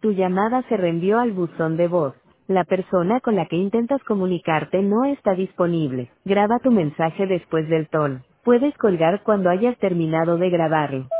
Tu llamada se reenvió al buzón de voz. La persona con la que intentas comunicarte no está disponible. Graba tu mensaje después del tono. Puedes colgar cuando hayas terminado de grabarlo.